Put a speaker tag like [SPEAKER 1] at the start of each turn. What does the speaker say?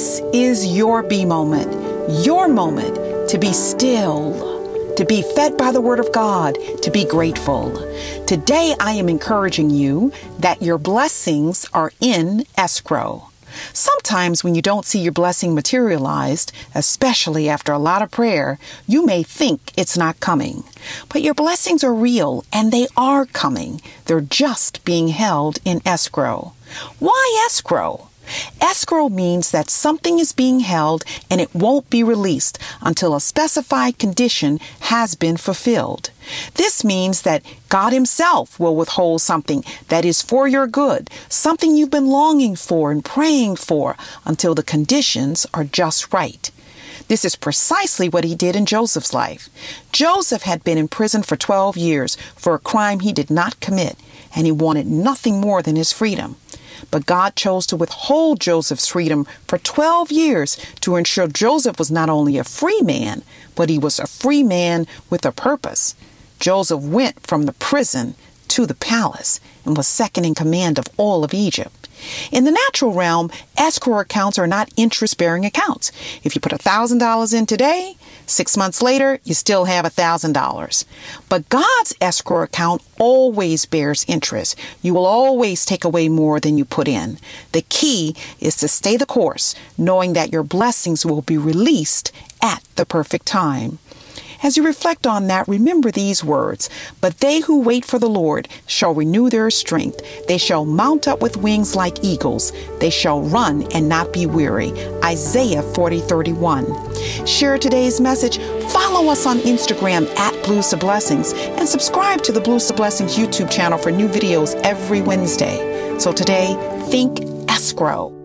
[SPEAKER 1] This is your B moment to be still, to be fed by the Word of God, to be grateful. Today, I am encouraging you that your blessings are in escrow. Sometimes when you don't see your blessing materialized, especially after a lot of prayer, you may think it's not coming. But your blessings are real and they are coming. They're just being held in escrow. Why escrow? Escrow means that something is being held and it won't be released until a specified condition has been fulfilled. This means that God Himself will withhold something that is for your good, something you've been longing for and praying for until the conditions are just right. This is precisely what He did in Joseph's life. Joseph had been in prison for 12 years for a crime he did not commit, and he wanted nothing more than his freedom. But God chose to withhold Joseph's freedom for 12 years to ensure Joseph was not only a free man, but he was a free man with a purpose. Joseph went from the prison to the palace and was second in command of all of Egypt. In the natural realm, escrow accounts are not interest-bearing accounts. If you put $1,000 in today, 6 months later, you still have $1,000. But God's escrow account always bears interest. You will always take away more than you put in. The key is to stay the course, knowing that your blessings will be released at the perfect time. As you reflect on that, remember these words. But they who wait for the Lord shall renew their strength. They shall mount up with wings like eagles. They shall run and not be weary. Isaiah 40:31. Share today's message. Follow us on Instagram at Blues to Blessings and subscribe to the Blues to Blessings YouTube channel for new videos every Wednesday. So today, think escrow.